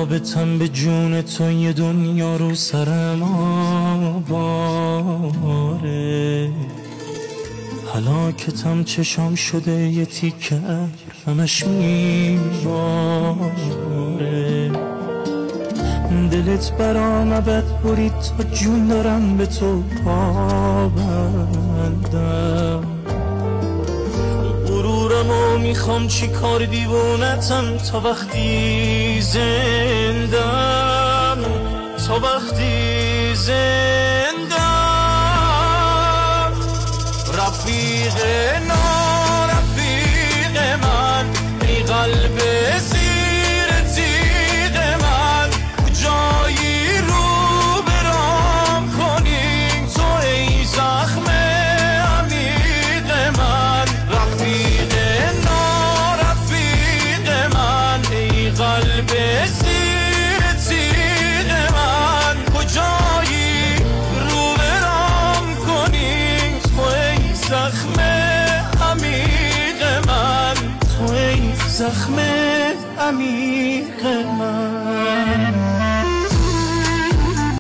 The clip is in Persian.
رابطم به جون تو یه دنیا رو سرم آواره، هلاکتم چشام شده یه تیکه همش میباره. دلت برام ابد برید تا جون دارم به تو پابندم. غرورمو میخوام چی کار دیوونتم تا وقتی زندم، تا وقتی زندم. رفیق نارفیق من ای قلب زیر تیغ من، کجایی رو برام کنی تو ای زخم عمیق من. رفیق نارفیق من ای قلب زیر تیغ من، کجایی رو برام کنی تو ای زخم عمیق من، تو ای زخم عمیق من.